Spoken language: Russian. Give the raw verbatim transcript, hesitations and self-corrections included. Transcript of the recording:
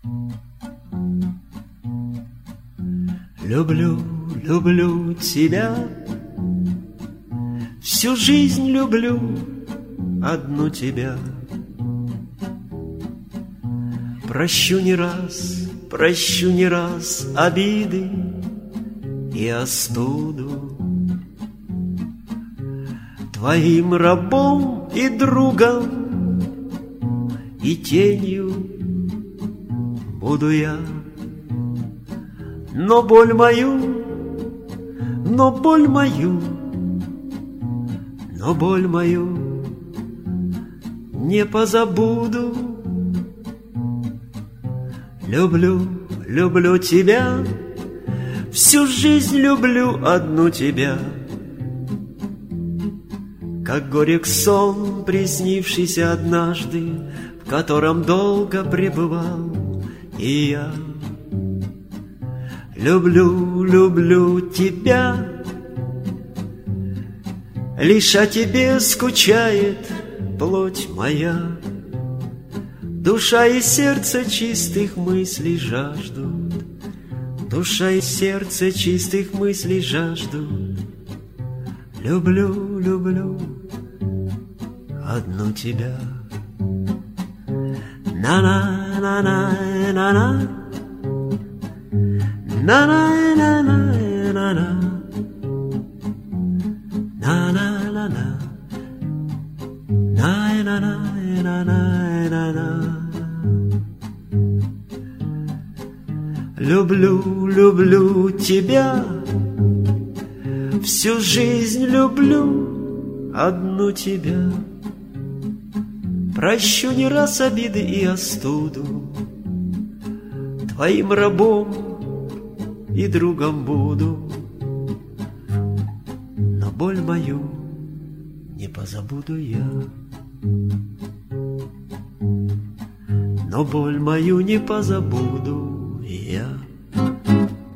Люблю, люблю тебя, всю жизнь люблю одну тебя. Прощу не раз, прощу не раз обиды и остуду. Твоим рабом и другом и тенью буду я. Но боль мою, но боль мою, но боль мою не позабуду. Люблю, люблю тебя, всю жизнь люблю одну тебя. Как горек сон, приснившийся однажды, в котором долго пребывал и я. Люблю, люблю тебя, лишь о тебе скучает плоть моя. Душа и сердце чистых мыслей жаждут, душа и сердце чистых мыслей жаждут. Люблю, люблю одну тебя. На-на-на-на-на-на, на-на-на-на-на-на, на-на-на-на, на-на-на-на-на-на. Люблю, люблю тебя, всю жизнь люблю одну тебя. Прощу не раз обиды и остуду, твоим рабом и другом буду. Но боль мою не позабуду я, но боль мою не позабуду я.